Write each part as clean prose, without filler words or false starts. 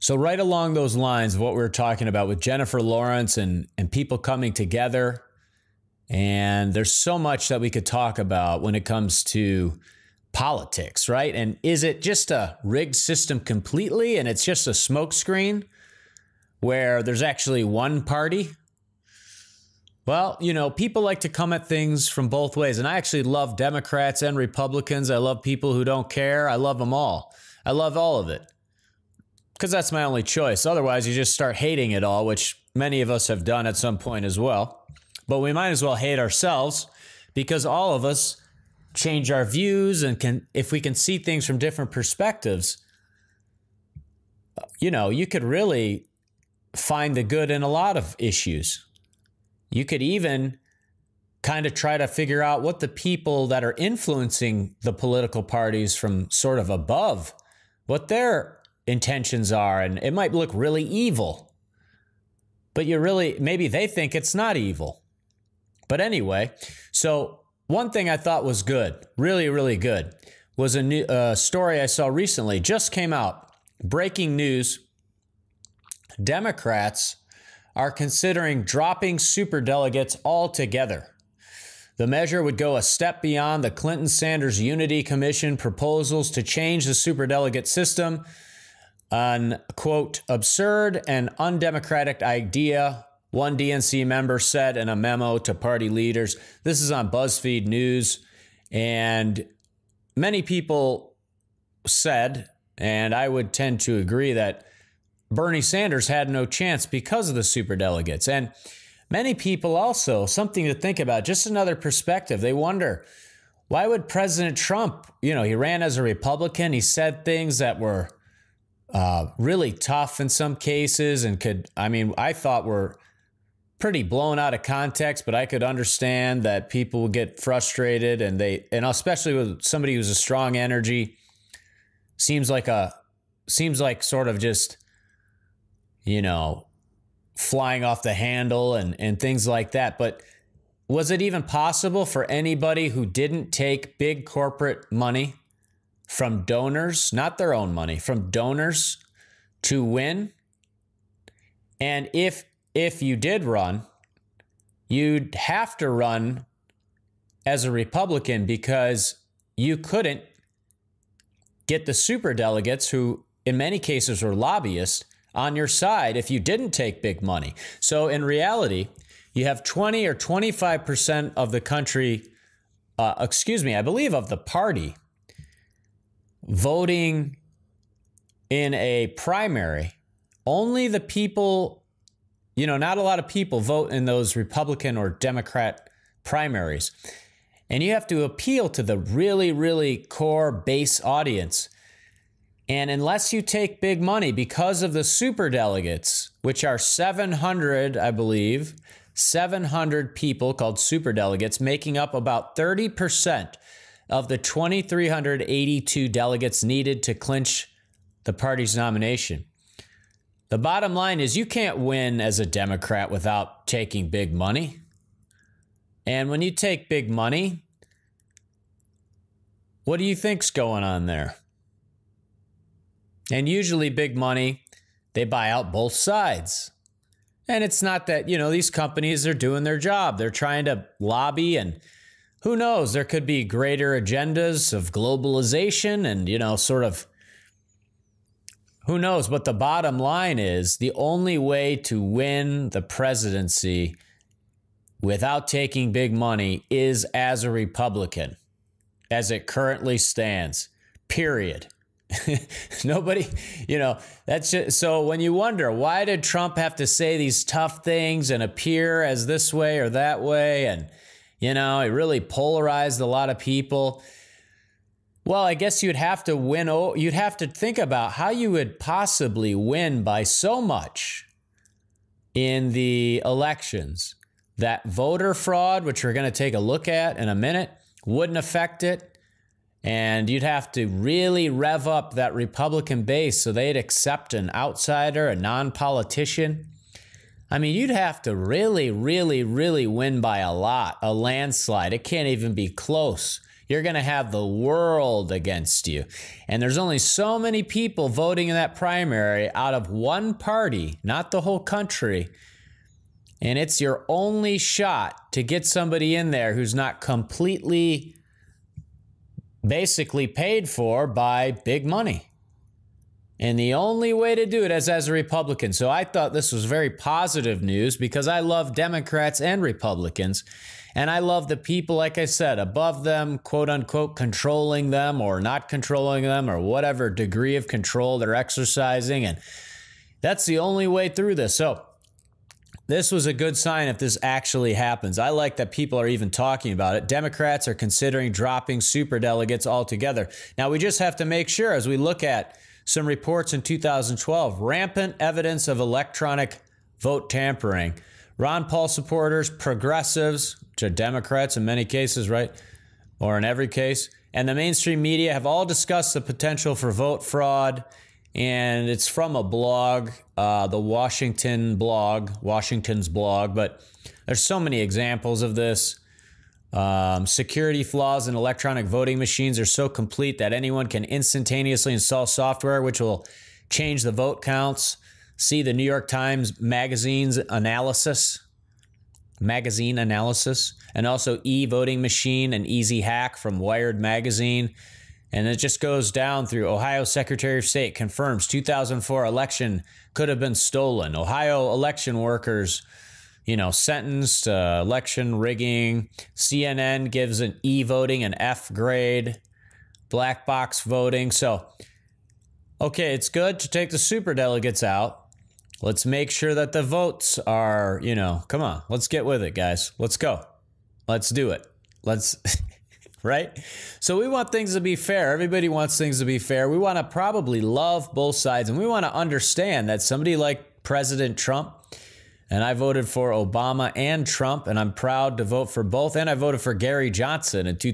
So right along those lines of what we were talking about with Jennifer Lawrence and people coming together, and there's so much that we could talk about when it comes to politics, right? And is it just a rigged system completely and it's just a smokescreen where there's actually one party? Well, you know, people like to come at things from both ways. And I actually love Democrats and Republicans. I love people who don't care. I love them all. I love all of it because that's my only choice. Otherwise, you just start hating it all, which many of us have done at some point as well. But we might as well hate ourselves because all of us change our views and if we can see things from different perspectives, you know, you could really find the good in a lot of issues. You could even kind of try to figure out what the people that are influencing the political parties from sort of above, what their intentions are. And it might look really evil, but maybe they think it's not evil. But anyway, so one thing I thought was good, really, really good, was a new story I saw recently, just came out. Breaking news, Democrats are considering dropping superdelegates altogether. The measure would go a step beyond the Clinton-Sanders Unity Commission proposals to change the superdelegate system, an, quote, absurd and undemocratic idea, one DNC member said in a memo to party leaders. This is on BuzzFeed News, and many people said, and I would tend to agree, that Bernie Sanders had no chance because of the superdelegates. And many people also, something to think about, just another perspective. They wonder, why would President Trump, he ran as a Republican. He said things that were really tough in some cases and I thought were pretty blown out of context, but I could understand that people would get frustrated and especially with somebody who's a strong energy, seems like sort of just, flying off the handle and things like that. But was it even possible for anybody who didn't take big corporate money from donors, not their own money, from donors to win? And if you did run, you'd have to run as a Republican because you couldn't get the superdelegates, who in many cases were lobbyists, on your side if you didn't take big money. So in reality, you have 20 or 25% of the country, I believe of the party, voting in a primary. Only the people, not a lot of people vote in those Republican or Democrat primaries. And you have to appeal to the really, really core base audience. And unless you take big money because of the superdelegates, which are 700, I believe, 700 people called superdelegates, making up about 30% of the 2,382 delegates needed to clinch the party's nomination. The bottom line is you can't win as a Democrat without taking big money. And when you take big money, what do you think's going on there? And usually big money, they buy out both sides. And it's not that, these companies are doing their job. They're trying to lobby, and who knows, there could be greater agendas of globalization and, who knows. But the bottom line is the only way to win the presidency without taking big money is as a Republican, as it currently stands, period. Nobody, that's just, so when you wonder, why did Trump have to say these tough things and appear as this way or that way? And, it really polarized a lot of people. Well, I guess you'd have to win. You'd have to think about how you would possibly win by so much in the elections that voter fraud, which we're going to take a look at in a minute, wouldn't affect it. And you'd have to really rev up that Republican base so they'd accept an outsider, a non-politician. You'd have to really, really, really win by a lot, a landslide. It can't even be close. you're going to have the world against you. And there's only so many people voting in that primary out of one party, not the whole country. And it's your only shot to get somebody in there who's not completely basically paid for by big money. And the only way to do it is as a Republican. So I thought this was very positive news because I love Democrats and Republicans. And I love the people, like I said, above them, quote unquote, controlling them or not controlling them or whatever degree of control they're exercising. And that's the only way through this. So this was a good sign if this actually happens. I like that people are even talking about it. Democrats are considering dropping superdelegates altogether. Now, we just have to make sure as we look at some reports in 2012, rampant evidence of electronic vote tampering. Ron Paul supporters, progressives, which are Democrats in many cases, right? Or in every case, and the mainstream media have all discussed the potential for vote fraud. And it's from a blog, the Washington's blog, but there's so many examples of this. Security flaws in electronic voting machines are so complete that anyone can instantaneously install software which will change the vote counts. See the New York Times magazine analysis, and also e-voting machine, an easy hack from Wired magazine. And it just goes down through Ohio Secretary of State confirms 2004 election could have been stolen. Ohio election workers, sentenced, election rigging. CNN gives an e-voting an F grade, black box voting. So, okay, it's good to take the superdelegates out. Let's make sure that the votes are, come on, let's get with it, guys. Let's go. Let's do it. Let's... Right? So we want things to be fair. Everybody wants things to be fair. We want to probably love both sides, and we want to understand that somebody like President Trump, and I voted for Obama and Trump, and I'm proud to vote for both, and I voted for Gary Johnson in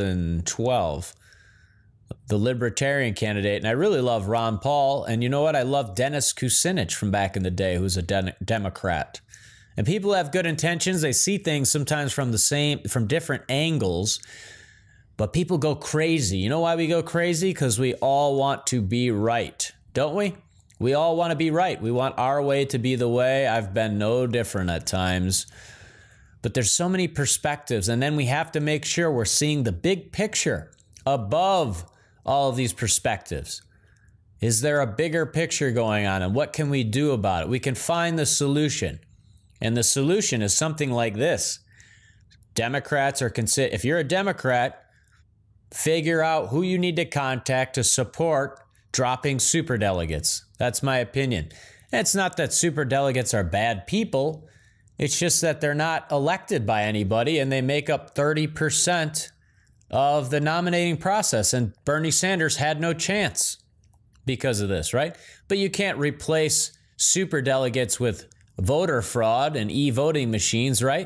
2012, the Libertarian candidate, and I really love Ron Paul, and you know what? I love Dennis Kucinich from back in the day, who's a Democrat. And people have good intentions. They see things sometimes from different angles. But people go crazy. You know why we go crazy? Because we all want to be right, don't we? We all want to be right. We want our way to be the way. I've been no different at times. But there's so many perspectives. And then we have to make sure we're seeing the big picture above all of these perspectives. Is there a bigger picture going on? And what can we do about it? We can find the solution. And the solution is something like this. Democrats are if you're a Democrat, figure out who you need to contact to support dropping superdelegates. That's my opinion. It's not that superdelegates are bad people. It's just that they're not elected by anybody and they make up 30% of the nominating process. And Bernie Sanders had no chance because of this, right? But you can't replace superdelegates with voter fraud and e-voting machines, right?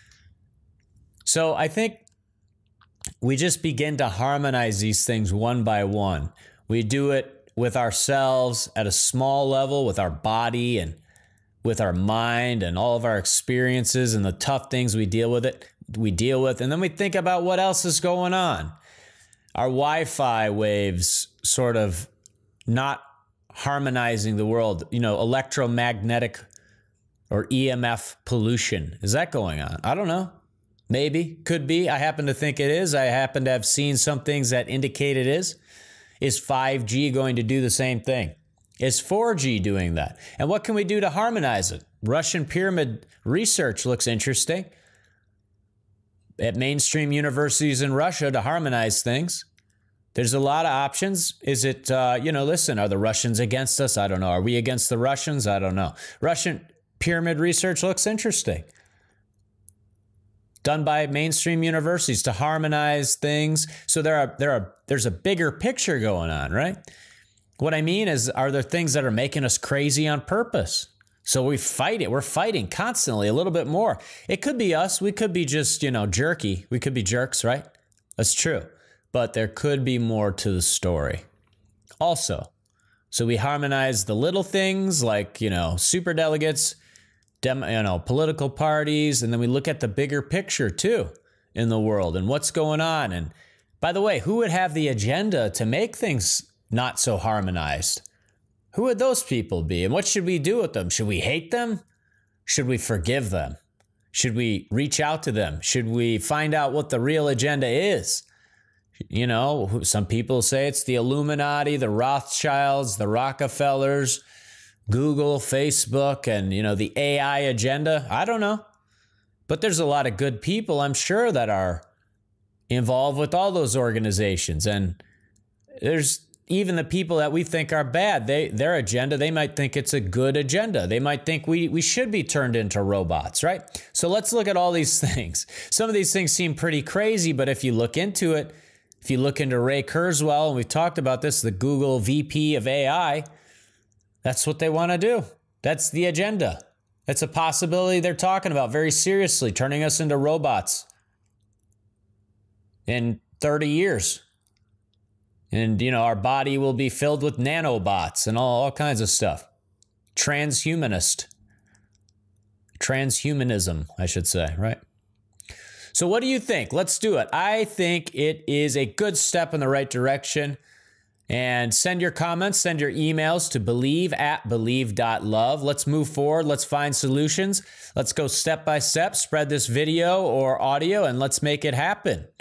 So I think we just begin to harmonize these things one by one. We do it with ourselves at a small level, with our body and with our mind and all of our experiences and the tough things we deal with. And then we think about what else is going on. Our Wi-Fi waves sort of not harmonizing the world, electromagnetic or EMF pollution. Is that going on? I don't know. Maybe, could be. I happen to think it is. I happen to have seen some things that indicate it is. Is 5G going to do the same thing? Is 4G doing that? And what can we do to harmonize it? Russian pyramid research looks interesting at mainstream universities in Russia to harmonize things. There's a lot of options. Is it, listen, are the Russians against us? I don't know. Are we against the Russians? I don't know. Russian pyramid research looks interesting. Done by mainstream universities to harmonize things. So there's a bigger picture going on, right? What I mean is, are there things that are making us crazy on purpose? So we fight it. We're fighting constantly a little bit more. It could be us. We could be just, jerky. We could be jerks, right? That's true. But there could be more to the story. Also, so we harmonize the little things like, superdelegates, political parties, and then we look at the bigger picture too in the world and what's going on. And By the way, who would have the agenda to make things not so harmonized? Who would those people be? And what should we do with them? Should we hate them? Should we forgive them? Should we reach out to them? Should we find out what the real agenda is? You know, some people say it's the Illuminati, the Rothschilds, the Rockefellers, Google, Facebook, and, you know, the AI agenda. I don't know. But there's a lot of good people, I'm sure, that are involved with all those organizations. And there's even the people that we think are bad. Their agenda, they might think it's a good agenda. They might think we should be turned into robots, right? So let's look at all these things. Some of these things seem pretty crazy, but if you look into it, if you look into Ray Kurzweil, and we've talked about this, the Google VP of AI, that's what they want to do. That's the agenda. That's a possibility they're talking about very seriously, turning us into robots in 30 years. And, you know, our body will be filled with nanobots and all kinds of stuff. Transhumanism, I should say, right? So what do you think? Let's do it. I think it is a good step in the right direction. And send your comments, send your emails to believe@believe.love. Let's move forward. Let's find solutions. Let's go step by step, spread this video or audio, and let's make it happen.